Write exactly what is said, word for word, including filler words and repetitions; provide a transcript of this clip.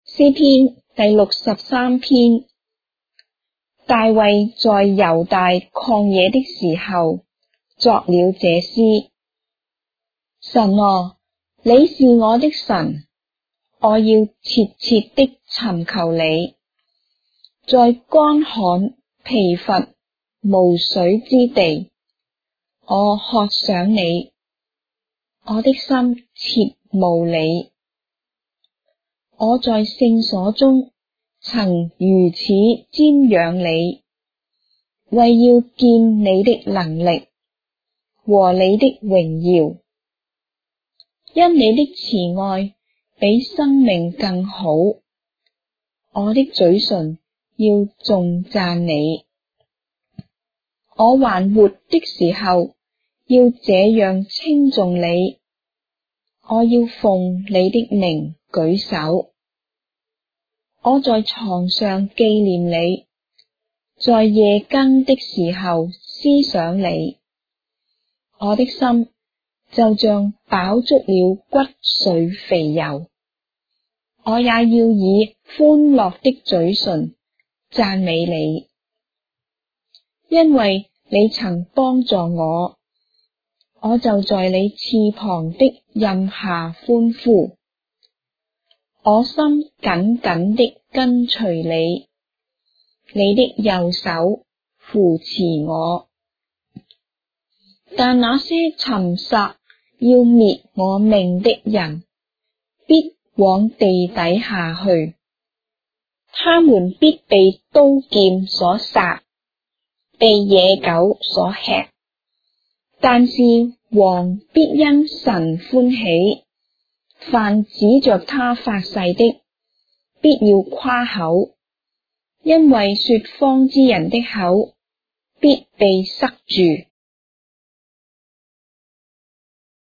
詩篇第六十三篇。大衛在猶大曠野的時候作了這詩：神啊，你是我的神，我要切切的尋求你。在乾旱疲乏無水之地，我渴想你，我的心切慕你。我在聖所中曾如此瞻仰你，為要見你的能力和你的榮耀。因你的慈愛比生命更好，我的嘴唇要頌讚你。我還活的時候，要這樣稱頌你。我要奉你的名舉手。我在床上紀念你，在夜更的時候思想你。我的心就像飽足了骨髓肥油，我也要以歡樂的嘴唇讚美你，因為你曾幫助我，我就在你翅膀的蔭下歡呼。我心緊緊的跟隨你，你的右手扶持我。但那些尋殺要滅我命的人，必往地底下去，他們必被刀劍所殺，被野狗所吃。但是王必因神歡喜，凡指着他發誓的，必要誇口，因為說謊之人的口必被塞住。